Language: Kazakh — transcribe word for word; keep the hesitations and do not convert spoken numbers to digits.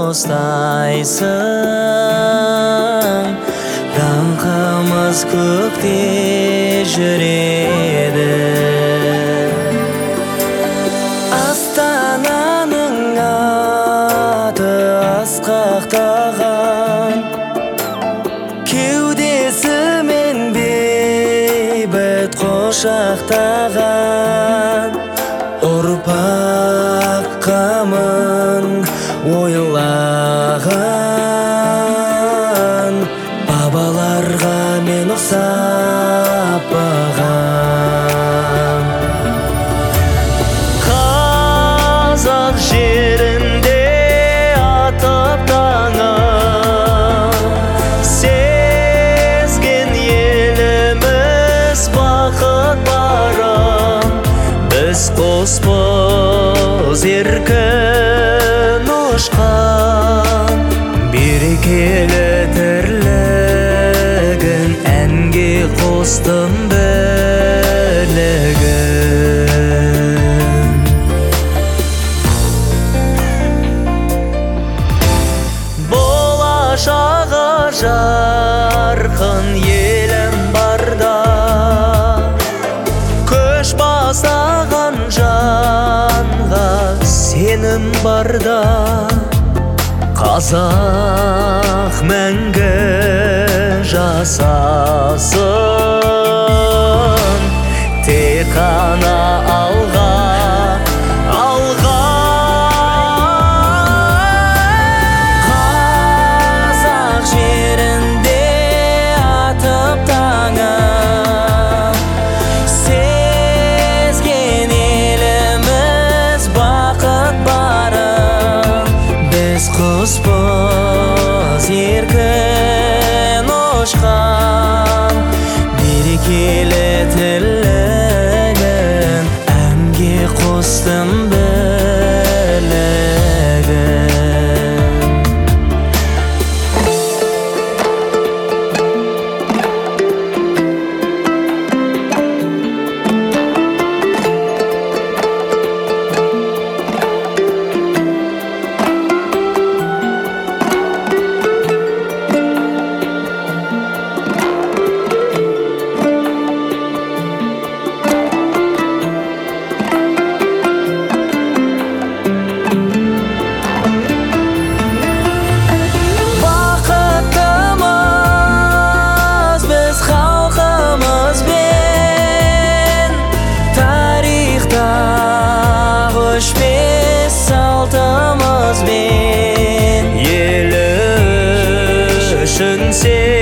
ұстайсың, даңқымыз көкте жүреді. Астананың аты асқақтаған, кеудесімен бейбіт құшақтаған, ұрпақ қамын ойлаған, бабаларға мен ұқсап бағам. Қазақ жерінде атып таңы, сезген еліміз бақыт барын. Біз қоспыз еркін ұшқан, берекелі тірлігін әнге қостым білігін. Болашағы жарқын елім барда, көш бастаған жанға сенім барда, қазақ мәңгі жасасын, тек қана алға, алға. Қазақ жерінде атып таңы, сезген еліміз бақыт барын. Біз құспыз еркін ұшқан, берекелі тірлігін әнге қостым білігін. Өшпес салтымызбен ел үшін